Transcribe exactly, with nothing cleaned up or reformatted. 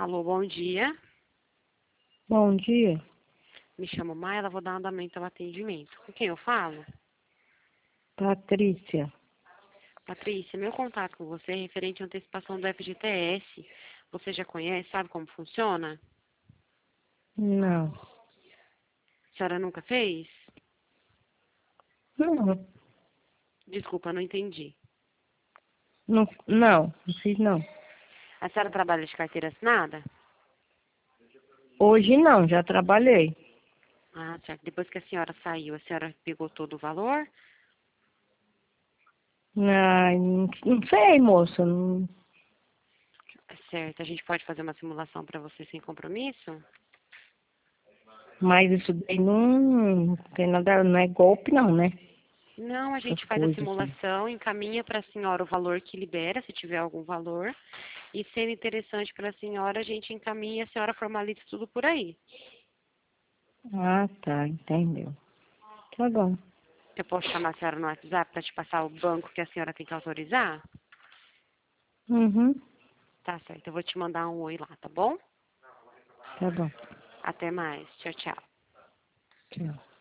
Alô, bom dia. Bom dia. Me chamo Maia, vou dar um andamento ao atendimento. Com quem eu falo? Patrícia. Patrícia, meu contato com você é referente à antecipação do F G T S. Você já conhece, sabe como funciona? Não. A senhora nunca fez? Não. Desculpa, não entendi. Não, não, não fiz não. A senhora trabalha de carteira assinada? Hoje não, já trabalhei. Ah, certo. Depois que a senhora saiu, a senhora pegou todo o valor? Ai, não, não sei, moça. Não, Certo. A gente pode fazer uma simulação para você sem compromisso? mas isso daí não tem nada, não é golpe não, né? Não, a Essas gente faz a coisas assim. simulação, encaminha para a senhora o valor que libera, se tiver algum valor. E sendo interessante para a senhora, a gente encaminha e a senhora formaliza tudo por aí. Ah, tá, entendeu. Tá bom. Eu posso chamar a senhora no WhatsApp para te passar o banco que a senhora tem que autorizar? Uhum, Tá certo, eu vou te mandar um oi lá, tá bom? tá bom. Até mais. Tchau, tchau. Tchau.